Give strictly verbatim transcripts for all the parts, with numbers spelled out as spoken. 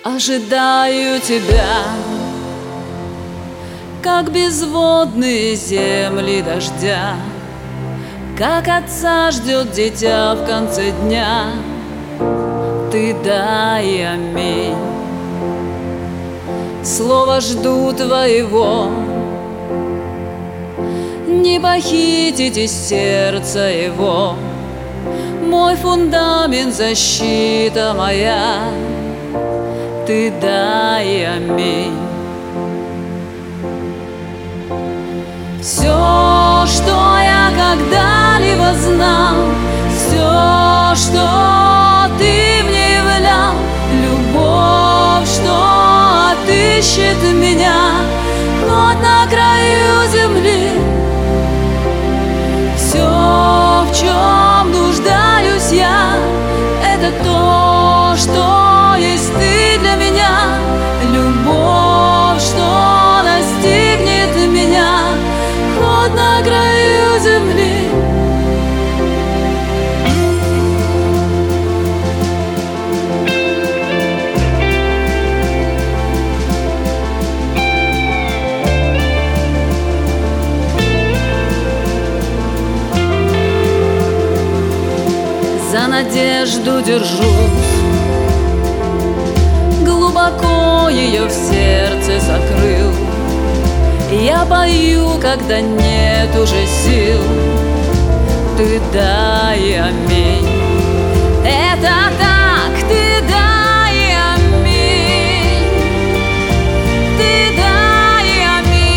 Ожидаю тебя, как безводные земли дождя, как отца ждет дитя в конце дня. Ты дай аминь. Слово жду твоего, не похитите сердца его. Мой фундамент, защита моя, ты дай аминь. Все, что я когда-либо знал, все, что ты мне являл, любовь, что отыщет меня хоть на краю земли. Все, в чем нуждаюсь я, это то, что есть ты для меня. Любовь, что настигнет меня хоть на краю земли. За надежду держусь, глубоко ее в сердце закрыл. Я пою, когда нет уже сил, ты дай аминь. Это так, ты дай аминь. Ты дай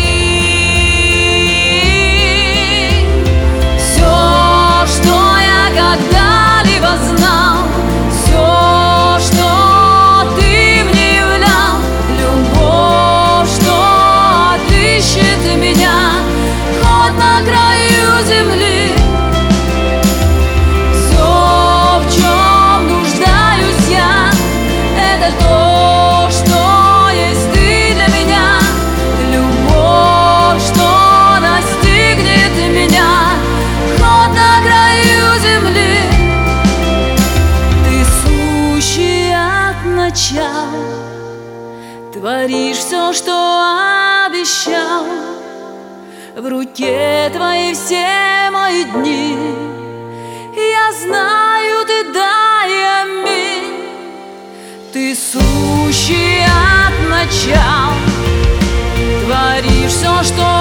аминь. Все, что я когда-либо знал, все, что ты мне являл, любовь, что отыщет меня хоть на краю земли. Все, в чем нуждаюсь я, это то, что есть ты для меня. Любовь, что настигнет меня хоть на краю земли. Ты сущий от начала, творишь все, что обещал. В руке твоей все мои дни, я знаю, ты дай аминь. Ты сущий от начала, творишь все, что